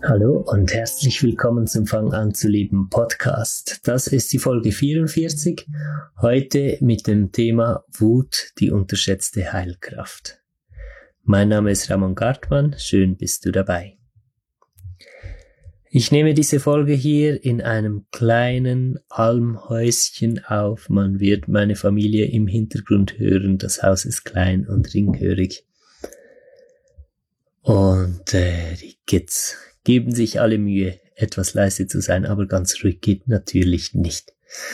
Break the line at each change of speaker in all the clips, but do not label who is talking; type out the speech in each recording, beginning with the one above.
Hallo und herzlich willkommen zum Fang an zu leben Podcast. Das ist die Folge 44, heute mit dem Thema Wut, die unterschätzte Heilkraft. Mein Name ist Ramon Gartmann, schön bist du dabei. Ich nehme diese Folge hier in einem kleinen Almhäuschen auf. Man wird meine Familie im Hintergrund hören, das Haus ist klein und ringhörig. Und die Kids geben sich alle Mühe, etwas leise zu sein, aber ganz ruhig geht natürlich nicht.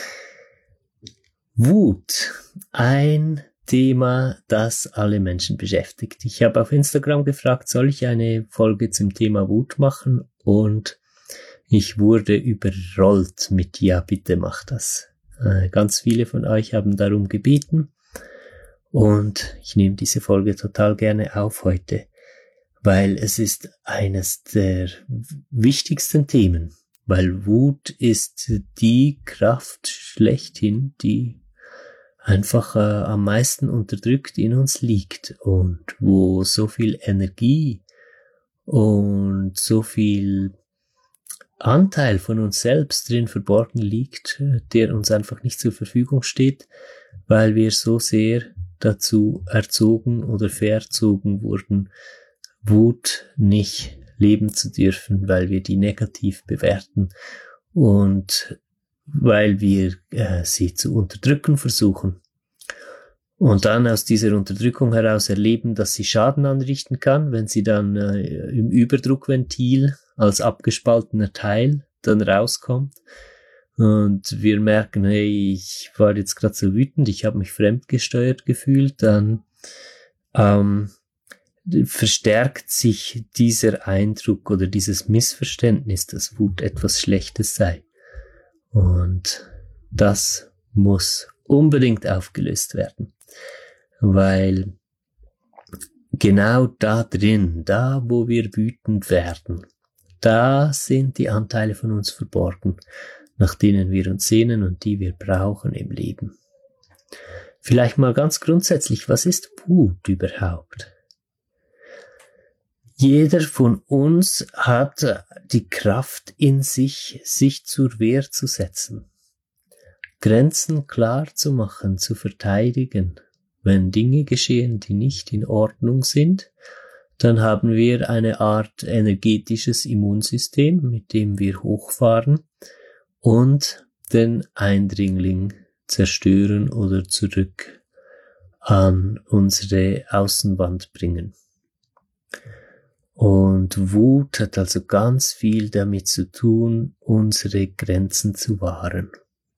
Wut, ein Thema, das alle Menschen beschäftigt. Ich habe auf Instagram gefragt, soll ich eine Folge zum Thema Wut machen? Und ich wurde überrollt mit ja, bitte mach das. Ganz viele von euch haben darum gebeten und ich nehme diese Folge total gerne auf heute, weil es ist eines der wichtigsten Themen, weil Wut ist die Kraft schlechthin, die einfach am meisten unterdrückt in uns liegt und wo so viel Energie und so viel Anteil von uns selbst drin verborgen liegt, der uns einfach nicht zur Verfügung steht, weil wir so sehr dazu erzogen oder verzogen wurden, Wut nicht leben zu dürfen, weil wir die negativ bewerten und weil wir sie zu unterdrücken versuchen. Und dann aus dieser Unterdrückung heraus erleben, dass sie Schaden anrichten kann, wenn sie dann im Überdruckventil als abgespaltener Teil dann rauskommt. Und wir merken, hey, ich war jetzt gerade so wütend, ich habe mich fremdgesteuert gefühlt, dann verstärkt sich dieser Eindruck oder dieses Missverständnis, dass Wut etwas Schlechtes sei. Und das muss unbedingt aufgelöst werden, weil genau da drin, da wo wir wütend werden, da sind die Anteile von uns verborgen, nach denen wir uns sehnen und die wir brauchen im Leben. Vielleicht mal ganz grundsätzlich, was ist Wut überhaupt? Jeder von uns hat die Kraft in sich, sich zur Wehr zu setzen, Grenzen klar zu machen, zu verteidigen. Wenn Dinge geschehen, die nicht in Ordnung sind, dann haben wir eine Art energetisches Immunsystem, mit dem wir hochfahren und den Eindringling zerstören oder zurück an unsere Außenwand bringen. Und Wut hat also ganz viel damit zu tun, unsere Grenzen zu wahren.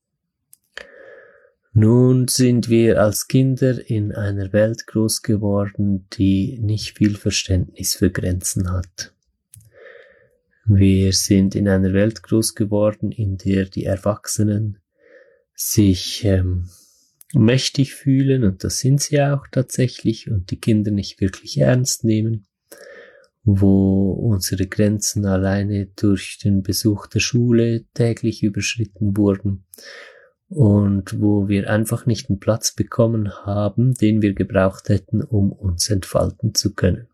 Nun sind wir als Kinder in einer Welt groß geworden, die nicht viel Verständnis für Grenzen hat. Wir sind in einer Welt groß geworden, in der die Erwachsenen sich mächtig fühlen, und das sind sie auch tatsächlich, und die Kinder nicht wirklich ernst nehmen, wo unsere Grenzen alleine durch den Besuch der Schule täglich überschritten wurden und wo wir einfach nicht einen Platz bekommen haben, den wir gebraucht hätten, um uns entfalten zu können.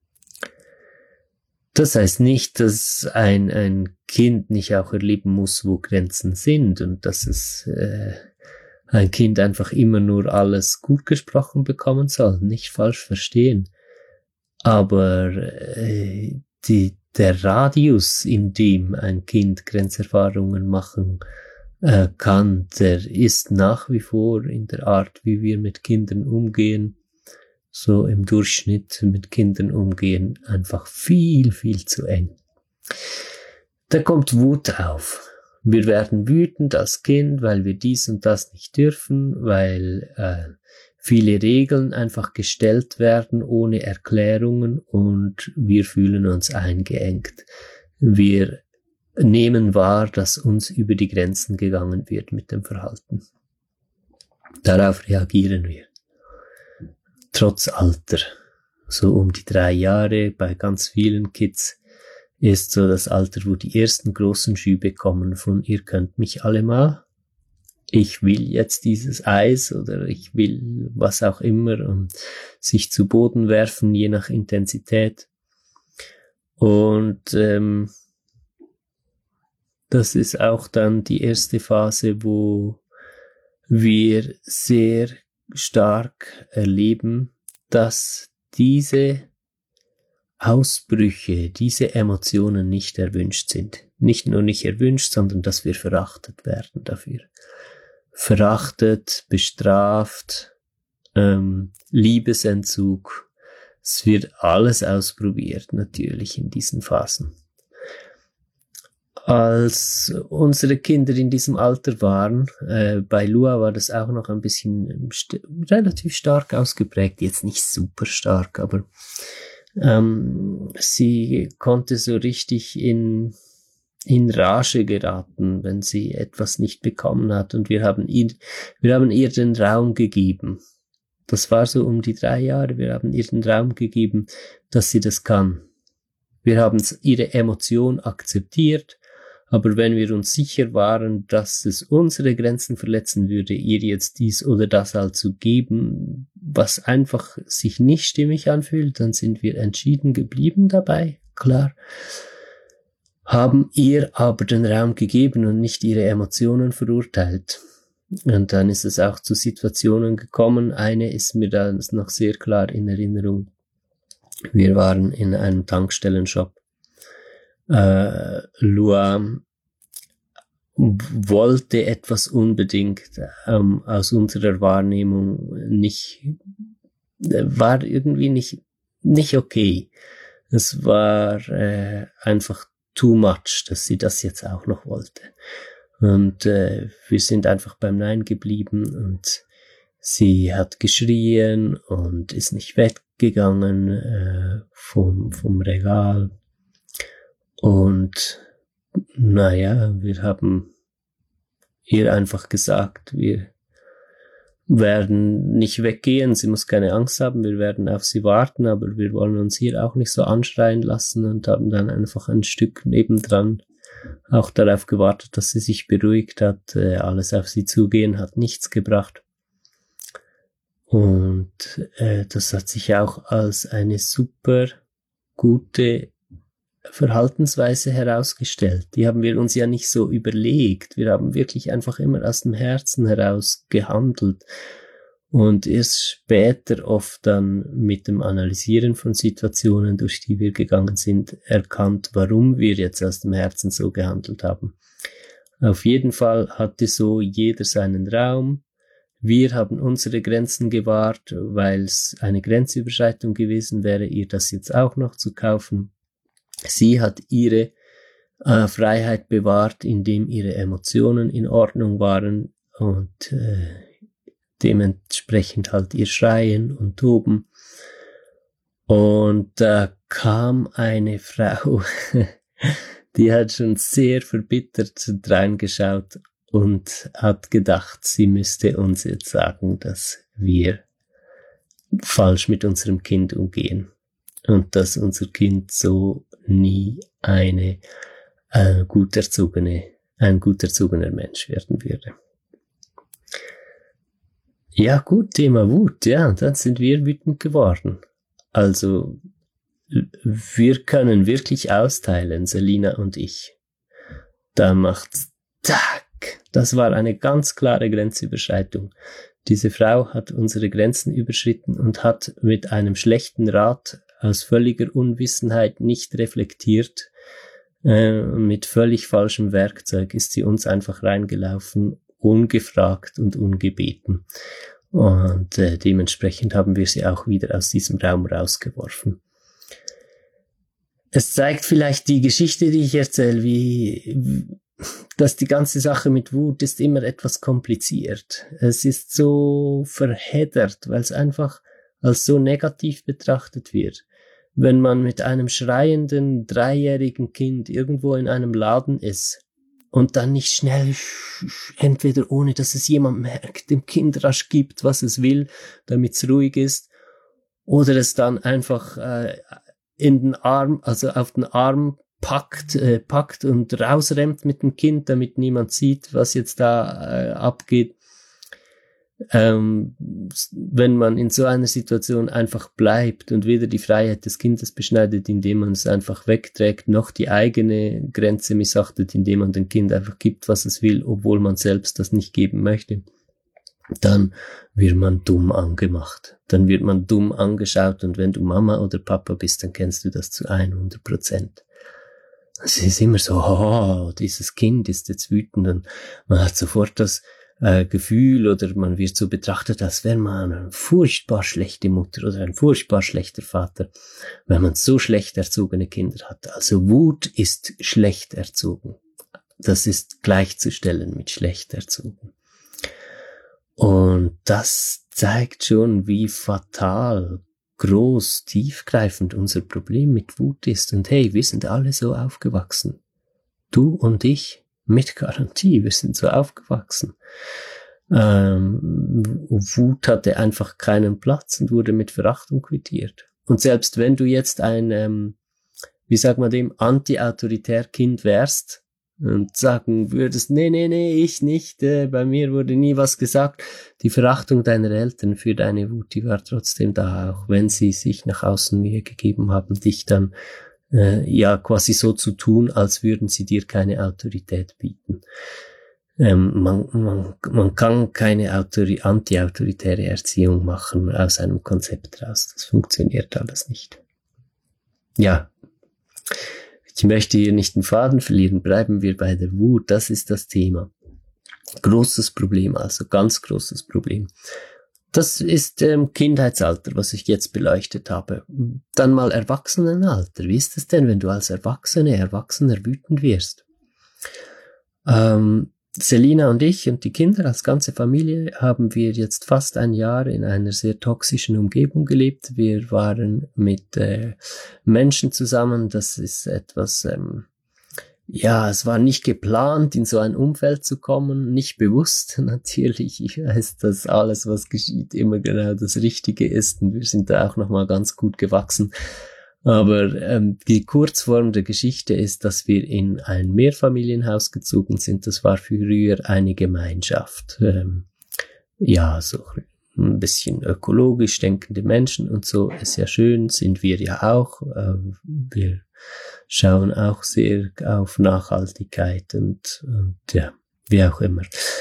Das heißt nicht, dass ein Kind nicht auch erleben muss, wo Grenzen sind und dass es ein Kind einfach immer nur alles gut gesprochen bekommen soll, nicht falsch verstehen. Aber der Radius, in dem ein Kind Grenzerfahrungen machen kann, der ist nach wie vor in der Art, wie wir mit Kindern umgehen, so im Durchschnitt mit Kindern umgehen, einfach viel, viel zu eng. Da kommt Wut auf. Wir werden wütend als Kind, weil wir dies und das nicht dürfen, weil viele Regeln einfach gestellt werden ohne Erklärungen und wir fühlen uns eingeengt. Wir nehmen wahr, dass uns über die Grenzen gegangen wird mit dem Verhalten. Darauf reagieren wir. Trotz Alter, so um die 3 Jahre, bei ganz vielen Kids ist so das Alter, wo die ersten großen Schübe kommen von ihr könnt mich alle mal, ich will jetzt dieses Eis oder ich will was auch immer und sich zu Boden werfen, je nach Intensität. Und Das ist auch dann die erste Phase, wo wir sehr stark erleben, dass diese Ausbrüche, diese Emotionen nicht erwünscht sind. Nicht nur nicht erwünscht, sondern dass wir verachtet werden dafür. Verachtet, bestraft, Liebesentzug. Es wird alles ausprobiert, natürlich in diesen Phasen. Als unsere Kinder in diesem Alter waren, bei Lua war das auch noch ein bisschen relativ stark ausgeprägt, jetzt nicht super stark, aber sie konnte so richtig in Rage geraten, wenn sie etwas nicht bekommen hat, und wir haben ihr den Raum gegeben. Das war so um die 3 Jahre, wir haben ihr den Raum gegeben, dass sie das kann. Wir haben ihre Emotion akzeptiert, aber wenn wir uns sicher waren, dass es unsere Grenzen verletzen würde, ihr jetzt dies oder das halt zu geben, was einfach sich nicht stimmig anfühlt, dann sind wir entschieden geblieben dabei, klar. Haben ihr aber den Raum gegeben und nicht ihre Emotionen verurteilt. Und dann ist es auch zu Situationen gekommen. Eine ist mir da noch sehr klar in Erinnerung. Wir waren in einem Tankstellenshop. Lua wollte etwas unbedingt, aus unserer Wahrnehmung nicht, war irgendwie nicht okay. Es war einfach too much, dass sie das jetzt auch noch wollte. Und wir sind einfach beim Nein geblieben, und sie hat geschrien und ist nicht weggegangen vom Regal. Und naja, wir haben ihr einfach gesagt, wir werden nicht weggehen, sie muss keine Angst haben, wir werden auf sie warten, aber wir wollen uns hier auch nicht so anschreien lassen, und haben dann einfach ein Stück nebendran auch darauf gewartet, dass sie sich beruhigt hat. Alles auf sie zugehen hat nichts gebracht. Und das hat sich auch als eine super gute Verhaltensweise herausgestellt. Die haben wir uns ja nicht so überlegt. Wir haben wirklich einfach immer aus dem Herzen heraus gehandelt. Und erst später oft dann mit dem Analysieren von Situationen, durch die wir gegangen sind, erkannt, warum wir jetzt aus dem Herzen so gehandelt haben. Auf jeden Fall hatte so jeder seinen Raum. Wir haben unsere Grenzen gewahrt, weil es eine Grenzüberschreitung gewesen wäre, ihr das jetzt auch noch zu kaufen. Sie hat ihre Freiheit bewahrt, indem ihre Emotionen in Ordnung waren und dementsprechend halt ihr Schreien und Toben. Und da kam eine Frau, die hat schon sehr verbittert reingeschaut und hat gedacht, sie müsste uns jetzt sagen, dass wir falsch mit unserem Kind umgehen und dass unser Kind so nie ein gut erzogener Mensch werden würde. Ja gut, Thema Wut, ja, dann sind wir wütend geworden. Also, wir können wirklich austeilen, Selina und ich. Da macht's Tack. Das war eine ganz klare Grenzüberschreitung. Diese Frau hat unsere Grenzen überschritten und hat mit einem schlechten Rat aus völliger Unwissenheit nicht reflektiert. Mit völlig falschem Werkzeug ist sie uns einfach reingelaufen, ungefragt und ungebeten. Und dementsprechend haben wir sie auch wieder aus diesem Raum rausgeworfen. Es zeigt vielleicht die Geschichte, die ich erzähle, dass die ganze Sache mit Wut ist immer etwas kompliziert. Es ist so verheddert, weil es einfach als so negativ betrachtet wird. Wenn man mit einem schreienden 3-jährigen Kind irgendwo in einem Laden ist und dann nicht schnell, entweder ohne dass es jemand merkt, dem Kind rasch gibt, was es will, damit es ruhig ist, oder es dann einfach in den Arm, also auf den Arm packt und rausrennt mit dem Kind, damit niemand sieht, was jetzt da abgeht, wenn man in so einer Situation einfach bleibt und weder die Freiheit des Kindes beschneidet, indem man es einfach wegträgt, noch die eigene Grenze missachtet, indem man dem Kind einfach gibt, was es will, obwohl man selbst das nicht geben möchte, dann wird man dumm angemacht. Dann wird man dumm angeschaut, und wenn du Mama oder Papa bist, dann kennst du das zu 100%. Es ist immer so, oh, dieses Kind ist jetzt wütend, und man hat sofort das Gefühl, oder man wird so betrachtet, als wäre man eine furchtbar schlechte Mutter oder ein furchtbar schlechter Vater, wenn man so schlecht erzogene Kinder hat. Also Wut ist schlecht erzogen. Das ist gleichzustellen mit schlecht erzogen. Und das zeigt schon, wie fatal, groß, tiefgreifend unser Problem mit Wut ist. Und hey, wir sind alle so aufgewachsen. Du und ich, mit Garantie, wir sind so aufgewachsen. Wut hatte einfach keinen Platz und wurde mit Verachtung quittiert. Und selbst wenn du jetzt ein, wie sagt man dem, anti-autoritär Kind wärst und sagen würdest, nee, ich nicht, bei mir wurde nie was gesagt, die Verachtung deiner Eltern für deine Wut, die war trotzdem da, auch wenn sie sich nach außen Mühe gegeben haben, dich dann quasi so zu tun, als würden sie dir keine Autorität bieten. Man kann keine anti-autoritäre Erziehung machen aus einem Konzept raus. Das funktioniert alles nicht. Ja, ich möchte hier nicht den Faden verlieren. Bleiben wir bei der Wut. Das ist das Thema. Großes Problem, also ganz großes Problem. Das ist Kindheitsalter, was ich jetzt beleuchtet habe. Dann mal Erwachsenenalter. Wie ist es denn, wenn du als Erwachsener wütend wirst? Selina und ich und die Kinder als ganze Familie haben wir jetzt fast ein Jahr in einer sehr toxischen Umgebung gelebt. Wir waren mit Menschen zusammen. Das ist etwas... es war nicht geplant, in so ein Umfeld zu kommen, nicht bewusst natürlich. Ich weiß, dass alles, was geschieht, immer genau das Richtige ist, und wir sind da auch nochmal ganz gut gewachsen. Aber die Kurzform der Geschichte ist, dass wir in ein Mehrfamilienhaus gezogen sind. Das war früher eine Gemeinschaft. So ein bisschen ökologisch denkende Menschen und so. Ist ja schön, sind wir ja auch. Wir schauen auch sehr auf Nachhaltigkeit und wie auch immer.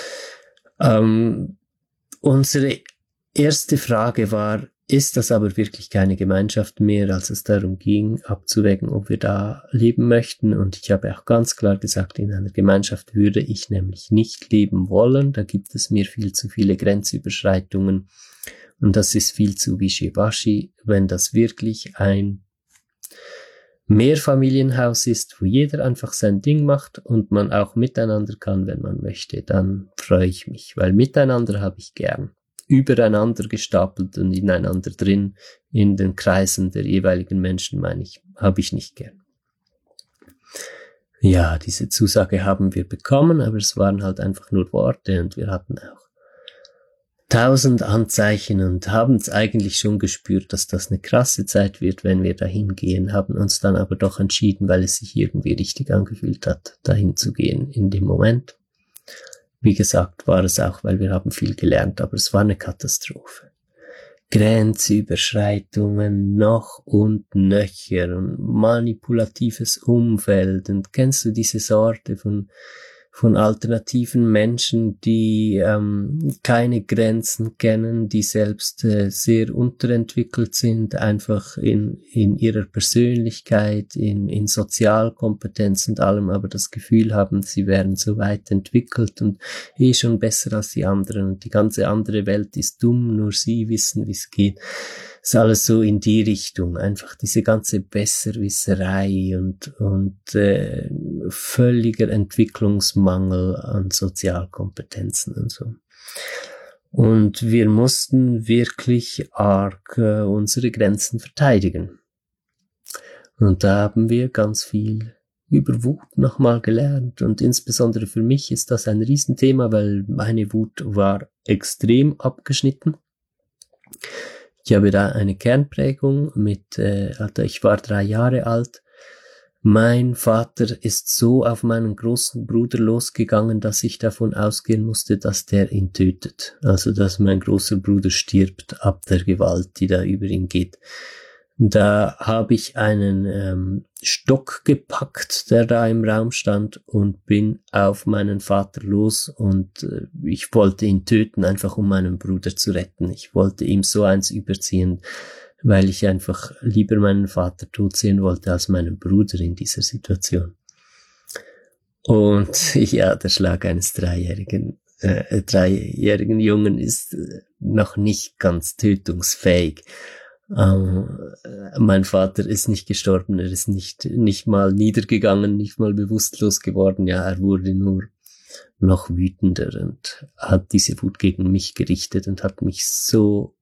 Unsere erste Frage war, ist das aber wirklich keine Gemeinschaft mehr, als es darum ging, abzuwägen, ob wir da leben möchten? Und ich habe auch ganz klar gesagt, in einer Gemeinschaft würde ich nämlich nicht leben wollen. Da gibt es mir viel zu viele Grenzüberschreitungen. Und das ist viel zu wischiwaschi, wenn das wirklich ein Mehrfamilienhaus ist, wo jeder einfach sein Ding macht und man auch miteinander kann, wenn man möchte, dann freue ich mich, weil miteinander habe ich gern. Übereinander gestapelt und ineinander drin, in den Kreisen der jeweiligen Menschen, meine ich, habe ich nicht gern. Ja, diese Zusage haben wir bekommen, aber es waren halt einfach nur Worte, und wir hatten auch 1000 Anzeichen und haben es eigentlich schon gespürt, dass das eine krasse Zeit wird, wenn wir dahin gehen, haben uns dann aber doch entschieden, weil es sich irgendwie richtig angefühlt hat, dahin zu gehen in dem Moment. Wie gesagt, war es auch, weil wir haben viel gelernt, aber es war eine Katastrophe. Grenzüberschreitungen noch und nöcher und manipulatives Umfeld. Und kennst du diese Sorte von alternativen Menschen, die keine Grenzen kennen, die selbst sehr unterentwickelt sind, einfach in ihrer Persönlichkeit, in Sozialkompetenz und allem, aber das Gefühl haben, sie wären so weit entwickelt und schon besser als die anderen, und die ganze andere Welt ist dumm, nur sie wissen, wie es geht. Das ist alles so in die Richtung, einfach diese ganze Besserwisserei und völliger Entwicklungsmangel an Sozialkompetenzen und so. Und wir mussten wirklich arg unsere Grenzen verteidigen. Und da haben wir ganz viel über Wut nochmal gelernt, und insbesondere für mich ist das ein Riesenthema, weil meine Wut war extrem abgeschnitten. Ich habe da eine Kernprägung ich war 3 Jahre alt. Mein Vater ist so auf meinen großen Bruder losgegangen, dass ich davon ausgehen musste, dass der ihn tötet. Also, dass mein großer Bruder stirbt ab der Gewalt, die da über ihn geht. Da habe ich einen Stock gepackt, der da im Raum stand, und bin auf meinen Vater los, und ich wollte ihn töten, einfach um meinen Bruder zu retten. Ich wollte ihm so eins überziehen, weil ich einfach lieber meinen Vater tot sehen wollte als meinen Bruder in dieser Situation. Und ja, der Schlag eines dreijährigen Jungen ist noch nicht ganz tötungsfähig. Mein Vater ist nicht gestorben, er ist nicht mal niedergegangen, nicht mal bewusstlos geworden. Ja, er wurde nur noch wütender und hat diese Wut gegen mich gerichtet und hat mich so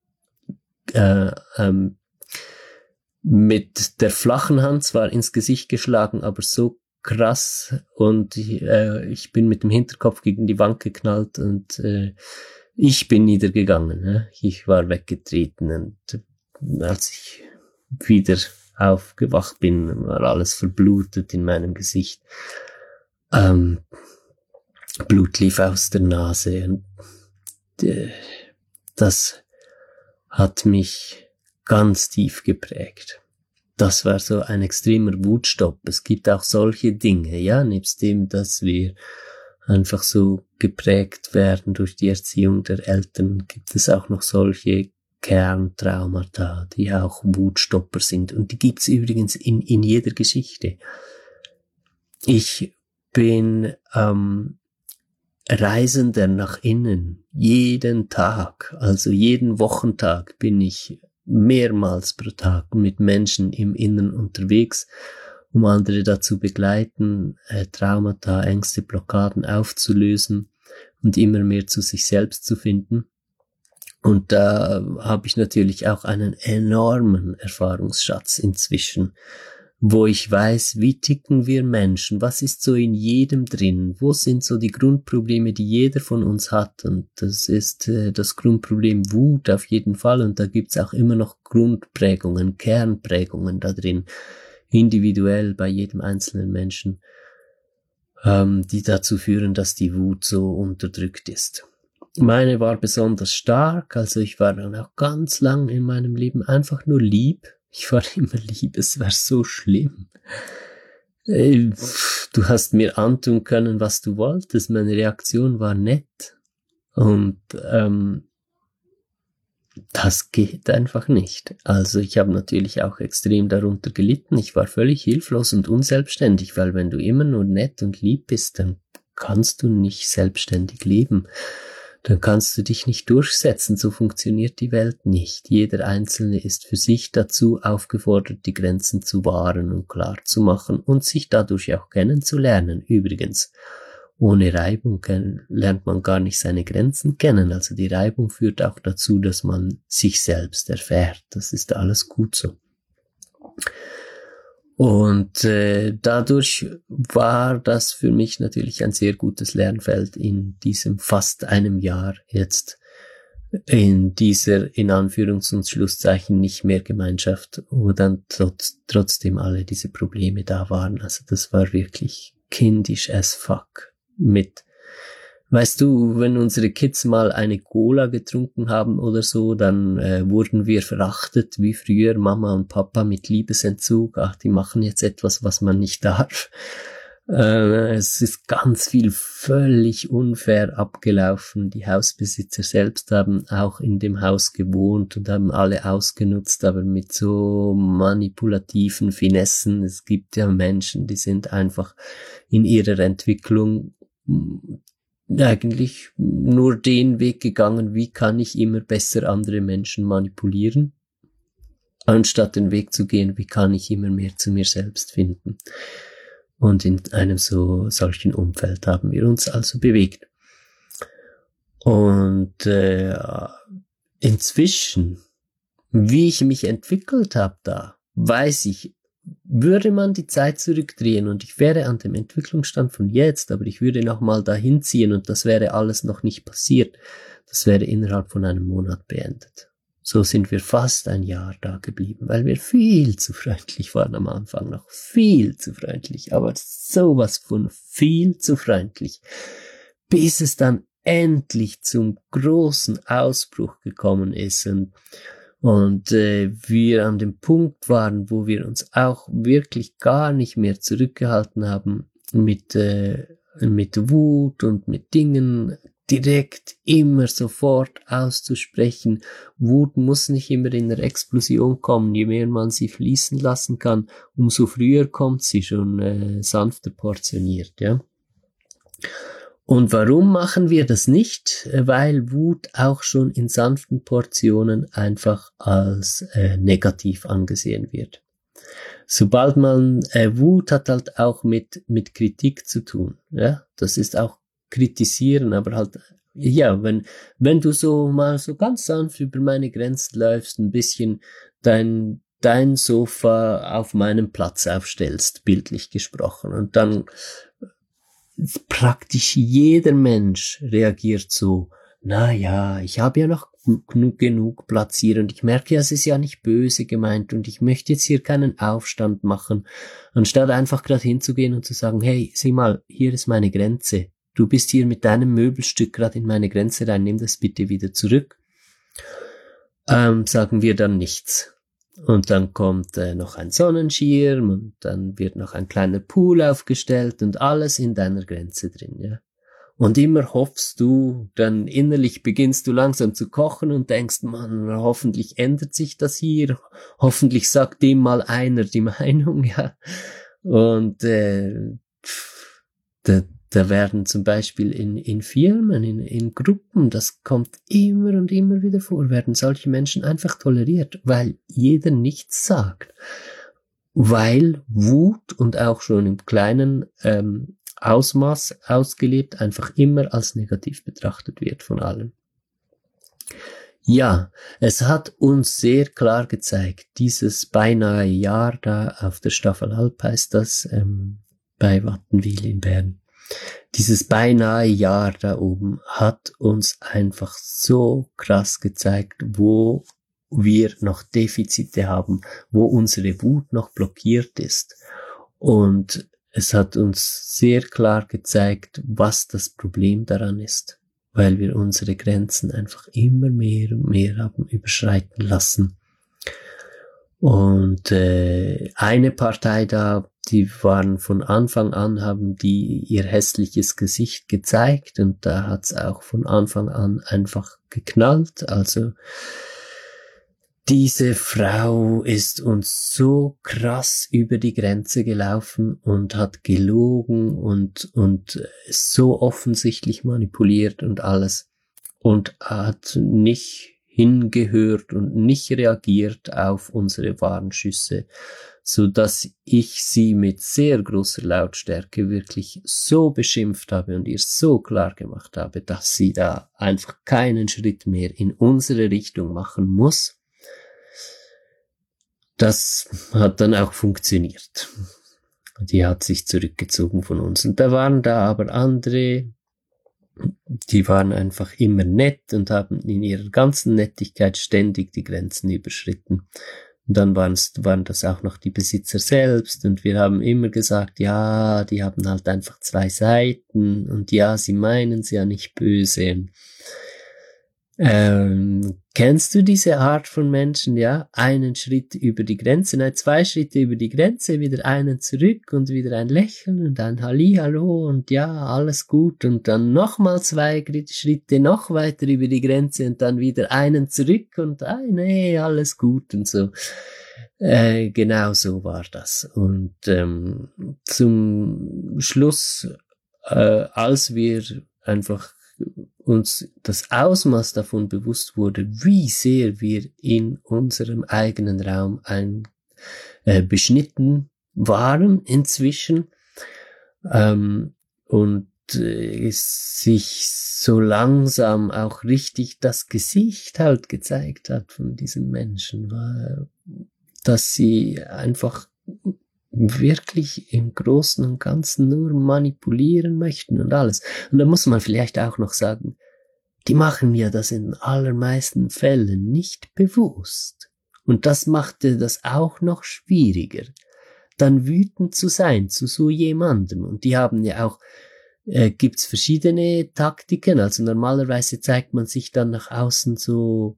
mit der flachen Hand zwar ins Gesicht geschlagen, aber so krass, und ich bin mit dem Hinterkopf gegen die Wand geknallt, und ich bin niedergegangen. Ich war weggetreten, und als ich wieder aufgewacht bin, war alles verblutet in meinem Gesicht. Blut lief aus der Nase, und das hat mich ganz tief geprägt. Das war so ein extremer Wutstopp. Es gibt auch solche Dinge, ja, nebst dem, dass wir einfach so geprägt werden durch die Erziehung der Eltern, gibt es auch noch solche Kerntraumata, die auch Wutstopper sind. Und die gibt's übrigens in jeder Geschichte. Ich bin Reisender nach innen. Jeden Tag, also jeden Wochentag, bin ich mehrmals pro Tag mit Menschen im Inneren unterwegs, um andere dazu begleiten, Traumata, Ängste, Blockaden aufzulösen und immer mehr zu sich selbst zu finden. Und da habe ich natürlich auch einen enormen Erfahrungsschatz inzwischen, wo ich weiß, wie ticken wir Menschen, was ist so in jedem drin, wo sind so die Grundprobleme, die jeder von uns hat. Und das ist das Grundproblem Wut auf jeden Fall, und da gibt's auch immer noch Grundprägungen, Kernprägungen da drin, individuell bei jedem einzelnen Menschen, die dazu führen, dass die Wut so unterdrückt ist. Meine war besonders stark, also ich war dann auch ganz lang in meinem Leben einfach nur lieb. Ich war immer lieb, es war so schlimm. Du hast mir antun können, was du wolltest. Meine Reaktion war nett. Und das geht einfach nicht. Also ich habe natürlich auch extrem darunter gelitten. Ich war völlig hilflos und unselbstständig, weil wenn du immer nur nett und lieb bist, dann kannst du nicht selbstständig leben. Dann kannst du dich nicht durchsetzen, so funktioniert die Welt nicht. Jeder Einzelne ist für sich dazu aufgefordert, die Grenzen zu wahren und klar zu machen und sich dadurch auch kennenzulernen. Übrigens, ohne Reibung lernt man gar nicht seine Grenzen kennen. Also die Reibung führt auch dazu, dass man sich selbst erfährt. Das ist alles gut so. Und dadurch war das für mich natürlich ein sehr gutes Lernfeld in diesem fast einem Jahr jetzt, in dieser, in Anführungs- und Schlusszeichen, nicht mehr Gemeinschaft, wo dann trotzdem alle diese Probleme da waren. Also das war wirklich kindisch as fuck. Weißt du, wenn unsere Kids mal eine Cola getrunken haben oder so, dann wurden wir verachtet, wie früher Mama und Papa mit Liebesentzug. Ach, die machen jetzt etwas, was man nicht darf. Es ist ganz viel völlig unfair abgelaufen. Die Hausbesitzer selbst haben auch in dem Haus gewohnt und haben alle ausgenutzt, aber mit so manipulativen Finessen. Es gibt ja Menschen, die sind einfach in ihrer Entwicklung eigentlich nur den Weg gegangen, wie kann ich immer besser andere Menschen manipulieren, anstatt den Weg zu gehen, wie kann ich immer mehr zu mir selbst finden. Und in einem solchen Umfeld haben wir uns also bewegt. Und inzwischen, wie ich mich entwickelt habe da, weiß ich, würde man die Zeit zurückdrehen und ich wäre an dem Entwicklungsstand von jetzt, aber ich würde nochmal dahin ziehen und das wäre alles noch nicht passiert. Das wäre innerhalb von einem Monat beendet. So sind wir fast ein Jahr da geblieben, weil wir viel zu freundlich waren am Anfang noch. Viel zu freundlich, aber sowas von viel zu freundlich. Bis es dann endlich zum großen Ausbruch gekommen ist und wir an dem Punkt waren, wo wir uns auch wirklich gar nicht mehr zurückgehalten haben mit Wut und mit Dingen direkt immer sofort auszusprechen. Wut muss nicht immer in der Explosion kommen. Je mehr man sie fließen lassen kann, umso früher kommt sie schon sanfter portioniert, ja. Und warum machen wir das nicht? Weil Wut auch schon in sanften Portionen einfach als negativ angesehen wird. Sobald man Wut hat halt auch mit Kritik zu tun, ja. Das ist auch kritisieren, aber halt, ja, wenn du so mal so ganz sanft über meine Grenzen läufst, ein bisschen dein Sofa auf meinem Platz aufstellst, bildlich gesprochen, und dann praktisch jeder Mensch reagiert so, na ja, ich habe ja noch genug Platz hier und ich merke ja, es ist ja nicht böse gemeint und ich möchte jetzt hier keinen Aufstand machen, anstatt einfach gerade hinzugehen und zu sagen, hey, sieh mal, hier ist meine Grenze. Du bist hier mit deinem Möbelstück gerade in meine Grenze rein, nimm das bitte wieder zurück. Sagen wir dann nichts. Und dann kommt noch ein Sonnenschirm und dann wird noch ein kleiner Pool aufgestellt und alles in deiner Grenze drin, ja. Und immer hoffst du, dann innerlich beginnst du langsam zu kochen und denkst, Mann, hoffentlich ändert sich das hier, hoffentlich sagt dem mal einer die Meinung, ja. Und da werden zum Beispiel in Firmen, in Gruppen, das kommt immer und immer wieder vor, werden solche Menschen einfach toleriert, weil jeder nichts sagt. Weil Wut und auch schon im kleinen Ausmaß ausgelebt einfach immer als negativ betrachtet wird von allen. Ja, es hat uns sehr klar gezeigt, dieses beinahe Jahr da auf der Staffelalp heißt das, bei Wattenwil in Bern. Dieses beinahe Jahr da oben hat uns einfach so krass gezeigt, wo wir noch Defizite haben, wo unsere Wut noch blockiert ist. Und es hat uns sehr klar gezeigt, was das Problem daran ist, weil wir unsere Grenzen einfach immer mehr und mehr haben überschreiten lassen. Und eine Partei da, die waren von Anfang an, haben die ihr hässliches Gesicht gezeigt und da hat's auch von Anfang an einfach geknallt. Also diese Frau ist uns so krass über die Grenze gelaufen und hat gelogen und so offensichtlich manipuliert und alles und hat nicht hingehört und nicht reagiert auf unsere Warnschüsse, so dass ich sie mit sehr großer Lautstärke wirklich so beschimpft habe und ihr so klar gemacht habe, dass sie da einfach keinen Schritt mehr in unsere Richtung machen muss. Das hat dann auch funktioniert. Die hat sich zurückgezogen von uns. Und da waren da aber andere, die waren einfach immer nett und haben in ihrer ganzen Nettigkeit ständig die Grenzen überschritten. Und dann waren das auch noch die Besitzer selbst und wir haben immer gesagt, ja, die haben halt einfach zwei Seiten und ja, sie meinen es ja nicht böse. Kennst du diese Art von Menschen, ja? Einen Schritt über die Grenze, nein, 2 Schritte über die Grenze, wieder einen zurück und wieder ein Lächeln und ein Hallihallo und ja, alles gut und dann nochmal 2 Schritte noch weiter über die Grenze und dann wieder einen zurück und nee, alles gut und so. Genau so war das. Und zum Schluss, als wir einfach uns das Ausmaß davon bewusst wurde, wie sehr wir in unserem eigenen Raum beschnitten waren inzwischen und sich so langsam auch richtig das Gesicht halt gezeigt hat von diesen Menschen, dass sie einfach wirklich im Großen und Ganzen nur manipulieren möchten und alles. Und da muss man vielleicht auch noch sagen, die machen mir das in den allermeisten Fällen nicht bewusst. Und das machte das auch noch schwieriger, dann wütend zu sein zu so jemandem. Und die haben ja auch, gibt's verschiedene Taktiken. Also normalerweise zeigt man sich dann nach außen so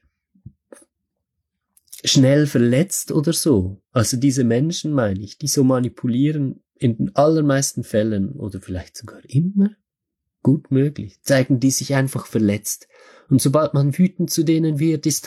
schnell verletzt oder so. Also diese Menschen, meine ich, die so manipulieren, in den allermeisten Fällen oder vielleicht sogar immer, gut möglich, zeigen die sich einfach verletzt. Und sobald man wütend zu denen wird, ist,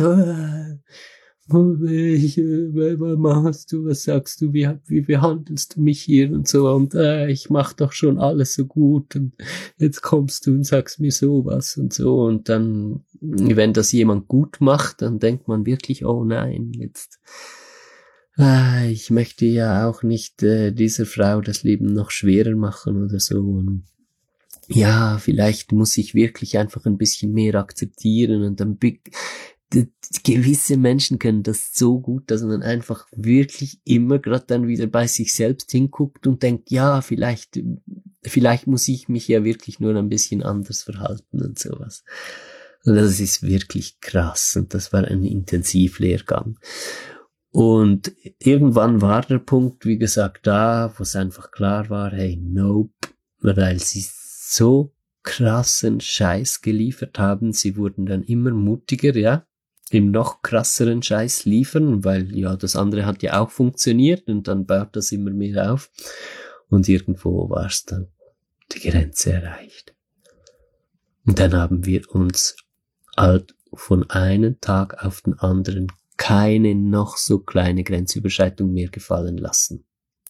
was machst du, was sagst du, wie behandelst du mich hier und so, und ich mach doch schon alles so gut und jetzt kommst du und sagst mir sowas und so. Und dann, wenn das jemand gut macht, dann denkt man wirklich, oh nein, jetzt ich möchte ja auch nicht dieser Frau das Leben noch schwerer machen oder so. Und ja, vielleicht muss ich wirklich einfach ein bisschen mehr akzeptieren. Und dann gewisse Menschen können das so gut, dass man einfach wirklich immer gerade dann wieder bei sich selbst hinguckt und denkt, ja, vielleicht muss ich mich ja wirklich nur ein bisschen anders verhalten und sowas. Und das ist wirklich krass. Und das war ein Intensivlehrgang. Und irgendwann war der Punkt, wie gesagt, da, wo es einfach klar war, hey, nope, weil sie so krassen Scheiß geliefert haben. Sie wurden dann immer mutiger, ja, im noch krasseren Scheiß liefern, weil ja, das andere hat ja auch funktioniert und dann baut das immer mehr auf. Und irgendwo war es dann die Grenze erreicht. Und dann haben wir uns halt von einem Tag auf den anderen keine noch so kleine Grenzüberschreitung mehr gefallen lassen.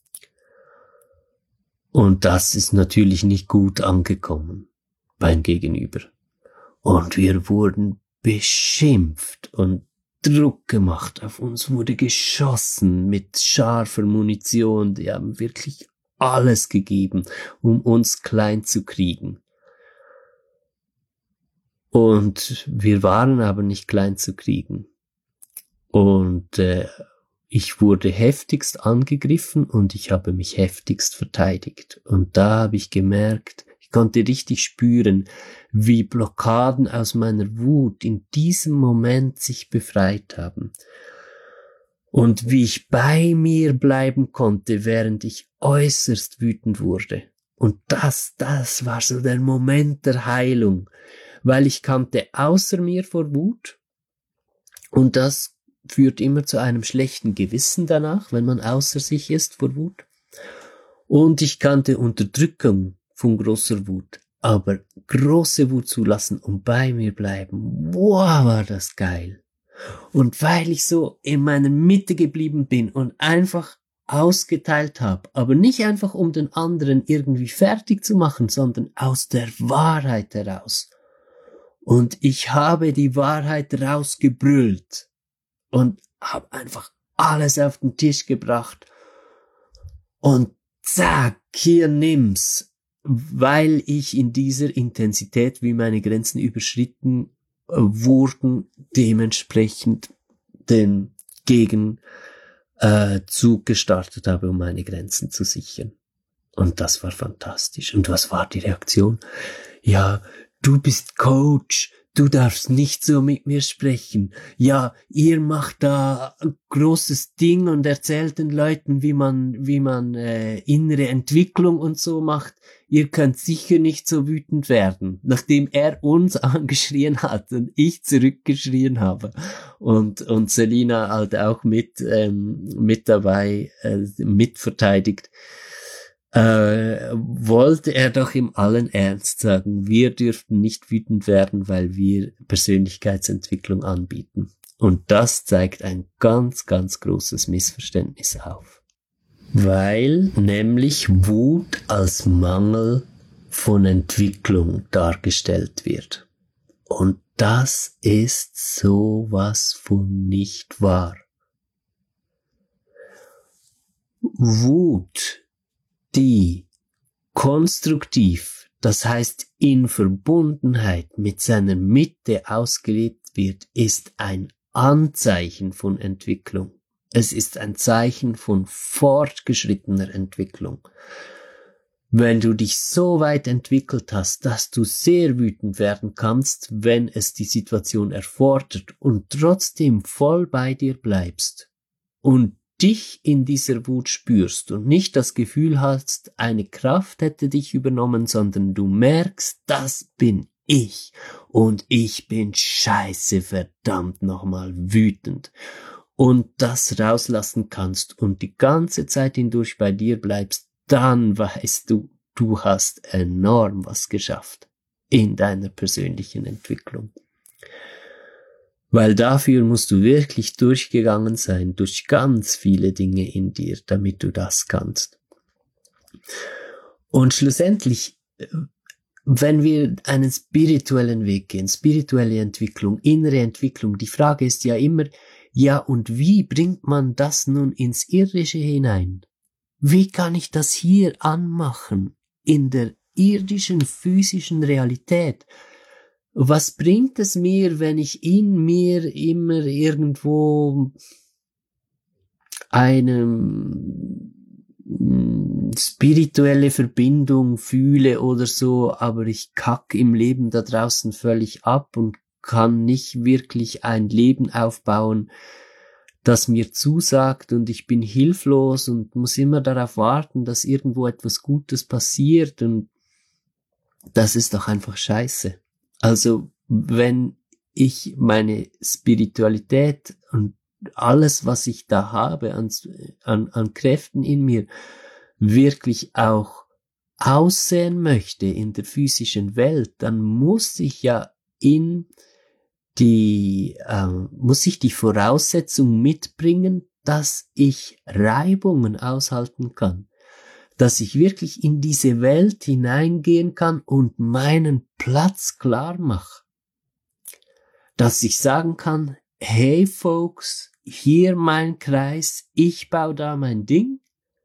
Und das ist natürlich nicht gut angekommen beim Gegenüber. Und wir wurden beschimpft und Druck gemacht. Auf uns wurde geschossen mit scharfer Munition. Die haben wirklich alles gegeben, um uns klein zu kriegen. Und wir waren aber nicht klein zu kriegen. Und ich wurde heftigst angegriffen und ich habe mich heftigst verteidigt. Und da habe ich gemerkt, ich konnte richtig spüren, wie Blockaden aus meiner Wut in diesem Moment sich befreit haben. Und wie ich bei mir bleiben konnte, während ich äußerst wütend wurde. Und das war so der Moment der Heilung, weil ich kannte außer mir vor Wut, und das führt immer zu einem schlechten Gewissen danach, wenn man außer sich ist vor Wut. Und ich kannte Unterdrückung von großer Wut, aber große Wut zulassen und bei mir bleiben, wow, war das geil. Und weil ich so in meiner Mitte geblieben bin und einfach ausgeteilt habe, aber nicht einfach um den anderen irgendwie fertig zu machen, sondern aus der Wahrheit heraus. Und ich habe die Wahrheit rausgebrüllt und habe einfach alles auf den Tisch gebracht. Und zack, hier nimm's. Weil ich in dieser Intensität, wie meine Grenzen überschritten wurden, dementsprechend den Gegenzug gestartet habe, um meine Grenzen zu sichern. Und das war fantastisch. Und was war die Reaktion? Ja, du bist Coach, du darfst nicht so mit mir sprechen. Ja, ihr macht da ein großes Ding und erzählt den Leuten, wie man innere Entwicklung und so macht. Ihr könnt sicher nicht so wütend werden, nachdem er uns angeschrien hat und ich zurückgeschrien habe. Und Selina halt auch mit dabei, mitverteidigt. Wollte er doch im allen Ernst sagen, wir dürften nicht wütend werden, weil wir Persönlichkeitsentwicklung anbieten. Und das zeigt ein ganz, ganz großes Missverständnis auf. Weil nämlich Wut als Mangel von Entwicklung dargestellt wird. Und das ist sowas von nicht wahr. Wut, die konstruktiv, das heißt in Verbundenheit mit seiner Mitte ausgelebt wird, ist ein Anzeichen von Entwicklung. Es ist ein Zeichen von fortgeschrittener Entwicklung. Wenn du dich so weit entwickelt hast, dass du sehr wütend werden kannst, wenn es die Situation erfordert und trotzdem voll bei dir bleibst und dich in dieser Wut spürst und nicht das Gefühl hast, eine Kraft hätte dich übernommen, sondern du merkst, das bin ich und ich bin scheiße verdammt nochmal wütend und das rauslassen kannst und die ganze Zeit hindurch bei dir bleibst, dann weißt du, du hast enorm was geschafft in deiner persönlichen Entwicklung. Weil dafür musst du wirklich durchgegangen sein, durch ganz viele Dinge in dir, damit du das kannst. Und schlussendlich, wenn wir einen spirituellen Weg gehen, spirituelle Entwicklung, innere Entwicklung, die Frage ist ja immer, ja, und wie bringt man das nun ins Irdische hinein? Wie kann ich das hier anmachen, in der irdischen, physischen Realität? Was bringt es mir, wenn ich in mir immer irgendwo eine spirituelle Verbindung fühle oder so, aber ich kack im Leben da draußen völlig ab und kann nicht wirklich ein Leben aufbauen, das mir zusagt und ich bin hilflos und muss immer darauf warten, dass irgendwo etwas Gutes passiert und das ist doch einfach scheiße. Also wenn ich meine Spiritualität und alles, was ich da habe an Kräften in mir, wirklich auch aussehen möchte in der physischen Welt, dann muss ich ja muss ich die Voraussetzung mitbringen, dass ich Reibungen aushalten kann, dass ich wirklich in diese Welt hineingehen kann und meinen Platz klar mache, dass ich sagen kann, hey Folks, hier mein Kreis, ich baue da mein Ding,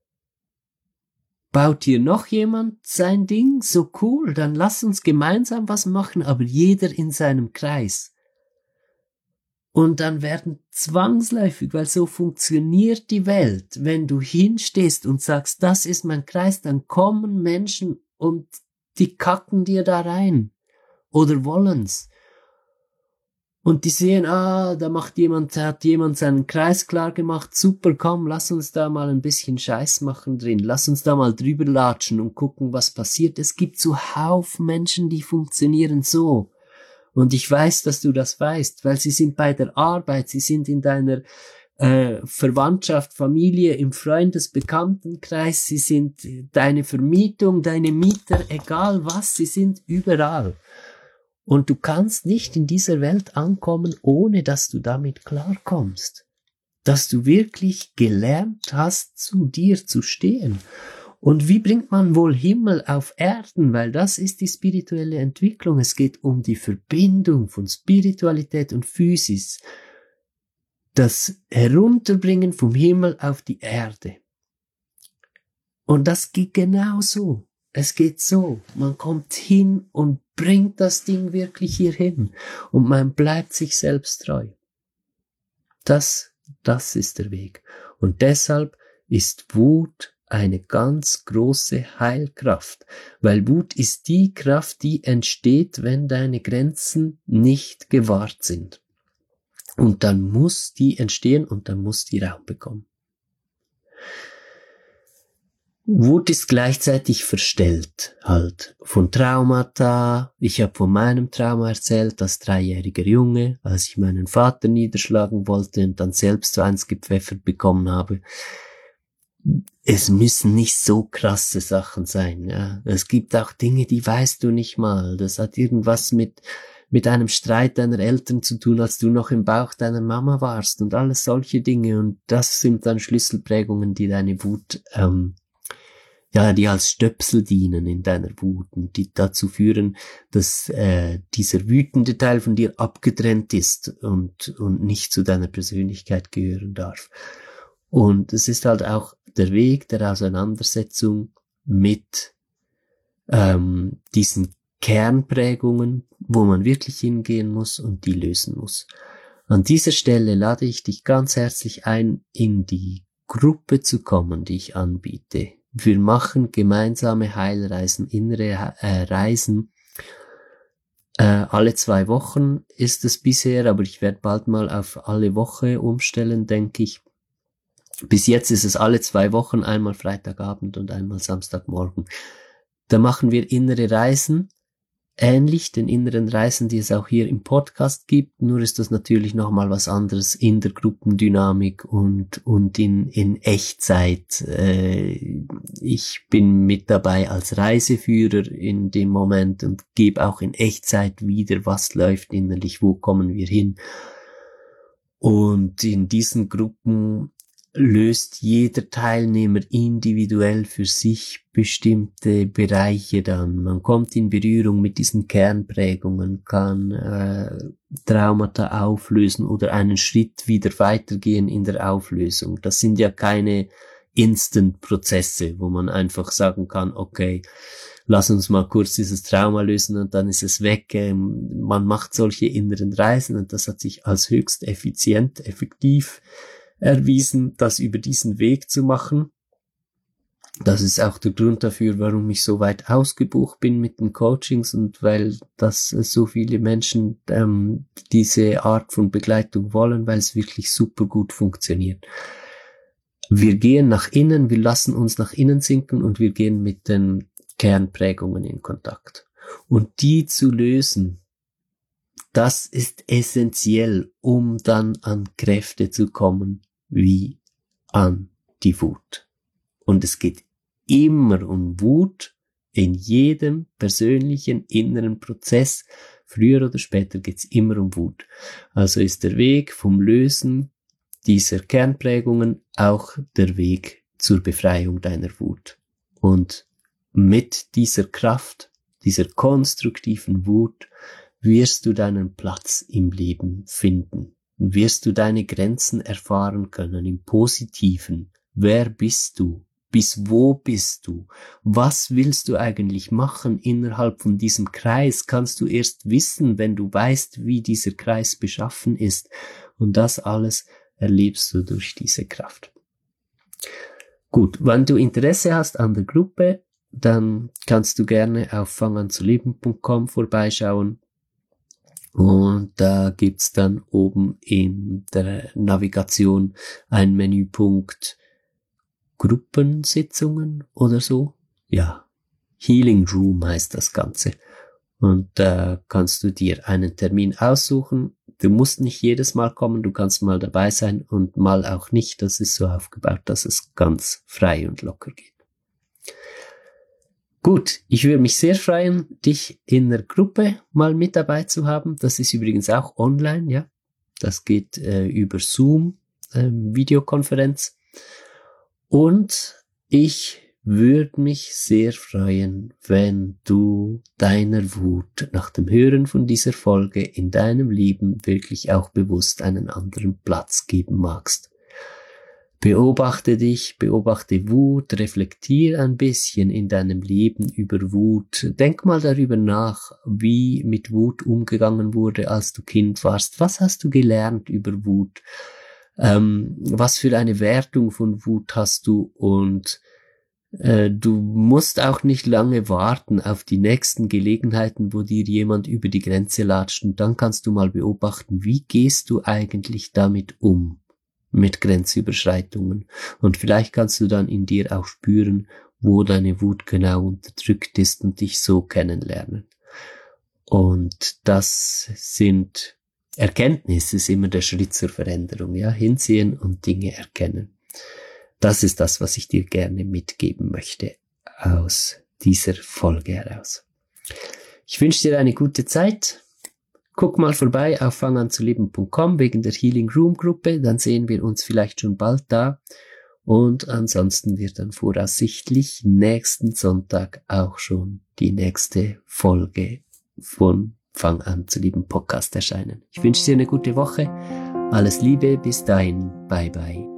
baut hier noch jemand sein Ding, so cool, dann lass uns gemeinsam was machen, aber jeder in seinem Kreis. Und dann werden zwangsläufig, weil so funktioniert die Welt, wenn du hinstehst und sagst, das ist mein Kreis, dann kommen Menschen und die kacken dir da rein oder wollen's. Und die sehen, da hat jemand seinen Kreis klar gemacht, super, komm, lass uns da mal ein bisschen Scheiß machen drin, lass uns da mal drüber latschen und gucken, was passiert. Es gibt zuhauf Menschen, die funktionieren so. Und ich weiß, dass du das weißt, weil sie sind bei der Arbeit, sie sind in deiner Verwandtschaft, Familie, im Freundes-Bekanntenkreis, sie sind deine Vermietung, deine Mieter, egal was, sie sind überall. Und du kannst nicht in dieser Welt ankommen, ohne dass du damit klarkommst. Dass du wirklich gelernt hast, zu dir zu stehen. Und wie bringt man wohl Himmel auf Erden? Weil das ist die spirituelle Entwicklung. Es geht um die Verbindung von Spiritualität und Physis. Das Herunterbringen vom Himmel auf die Erde. Und das geht genau so. Es geht so. Man kommt hin und bringt das Ding wirklich hier hin. Und man bleibt sich selbst treu. Das ist der Weg. Und deshalb ist Wut eine ganz große Heilkraft, weil Wut ist die Kraft, die entsteht, wenn deine Grenzen nicht gewahrt sind. Und dann muss die entstehen und dann muss die Raum bekommen. Wut ist gleichzeitig verstellt, halt von Traumata. Ich habe von meinem Trauma erzählt als 3-jähriger Junge, als ich meinen Vater niederschlagen wollte und dann selbst so eins gepfeffert bekommen habe. Es müssen nicht so krasse Sachen sein, ja. Es gibt auch Dinge, die weißt du nicht mal. Das hat irgendwas mit einem Streit deiner Eltern zu tun, als du noch im Bauch deiner Mama warst und alles solche Dinge. Und das sind dann Schlüsselprägungen, die deine Wut, die als Stöpsel dienen in deiner Wut und die dazu führen, dass dieser wütende Teil von dir abgetrennt ist und nicht zu deiner Persönlichkeit gehören darf. Und es ist halt auch der Weg der Auseinandersetzung mit diesen Kernprägungen, wo man wirklich hingehen muss und die lösen muss. An dieser Stelle lade ich dich ganz herzlich ein, in die Gruppe zu kommen, die ich anbiete. Wir machen gemeinsame Heilreisen, innere Reisen. Alle 2 Wochen ist es bisher, aber ich werde bald mal auf alle Woche umstellen, denke ich. Bis jetzt ist es alle 2 Wochen, einmal Freitagabend und einmal Samstagmorgen. Da machen wir innere Reisen, ähnlich den inneren Reisen, die es auch hier im Podcast gibt, nur ist das natürlich nochmal was anderes in der Gruppendynamik und in Echtzeit. Ich bin mit dabei als Reiseführer in dem Moment und gebe auch in Echtzeit wieder, was läuft innerlich, wo kommen wir hin. Und in diesen Gruppen löst jeder Teilnehmer individuell für sich bestimmte Bereiche dann. Man kommt in Berührung mit diesen Kernprägungen, kann Traumata auflösen oder einen Schritt wieder weitergehen in der Auflösung. Das sind ja keine Instant-Prozesse, wo man einfach sagen kann, okay, lass uns mal kurz dieses Trauma lösen und dann ist es weg. Man macht solche inneren Reisen und das hat sich als höchst effektiv erwiesen, das über diesen Weg zu machen. Das ist auch der Grund dafür, warum ich so weit ausgebucht bin mit den Coachings und weil das so viele Menschen diese Art von Begleitung wollen, weil es wirklich super gut funktioniert. Wir gehen nach innen, wir lassen uns nach innen sinken und wir gehen mit den Kernprägungen in Kontakt. Und die zu lösen, das ist essentiell, um dann an Kräfte zu kommen, wie an die Wut. Und es geht immer um Wut in jedem persönlichen inneren Prozess. Früher oder später geht's immer um Wut. Also ist der Weg vom Lösen dieser Kernprägungen auch der Weg zur Befreiung deiner Wut. Und mit dieser Kraft, dieser konstruktiven Wut, wirst du deinen Platz im Leben finden. Wirst du deine Grenzen erfahren können im Positiven. Wer bist du? Bis wo bist du? Was willst du eigentlich machen innerhalb von diesem Kreis? Kannst du erst wissen, wenn du weißt, wie dieser Kreis beschaffen ist. Und das alles erlebst du durch diese Kraft. Gut, wenn du Interesse hast an der Gruppe, dann kannst du gerne auf fanganzuleben.com vorbeischauen. Und da gibt's dann oben in der Navigation einen Menüpunkt Gruppensitzungen oder so. Ja, Healing Room heißt das Ganze. Und da kannst du dir einen Termin aussuchen. Du musst nicht jedes Mal kommen, du kannst mal dabei sein und mal auch nicht. Das ist so aufgebaut, dass es ganz frei und locker geht. Gut, ich würde mich sehr freuen, dich in der Gruppe mal mit dabei zu haben. Das ist übrigens auch online, ja. Das geht über Zoom, Videokonferenz. Und ich würde mich sehr freuen, wenn du deiner Wut nach dem Hören von dieser Folge in deinem Leben wirklich auch bewusst einen anderen Platz geben magst. Beobachte dich, beobachte Wut, reflektiere ein bisschen in deinem Leben über Wut. Denk mal darüber nach, wie mit Wut umgegangen wurde, als du Kind warst. Was hast du gelernt über Wut? Was für eine Wertung von Wut hast du? Und du musst auch nicht lange warten auf die nächsten Gelegenheiten, wo dir jemand über die Grenze latscht. Und dann kannst du mal beobachten, wie gehst du eigentlich damit um? Mit Grenzüberschreitungen. Und vielleicht kannst du dann in dir auch spüren, wo deine Wut genau unterdrückt ist und dich so kennenlernen. Und das sind Erkenntnisse, ist immer der Schritt zur Veränderung, ja, hinsehen und Dinge erkennen. Das ist das, was ich dir gerne mitgeben möchte aus dieser Folge heraus. Ich wünsche dir eine gute Zeit. Guck mal vorbei auf fanganzuleben.com wegen der Healing Room Gruppe, dann sehen wir uns vielleicht schon bald da. Und ansonsten wird dann voraussichtlich nächsten Sonntag auch schon die nächste Folge von Fang an zu lieben Podcast erscheinen. Ich wünsche dir eine gute Woche. Alles Liebe, bis dahin. Bye bye.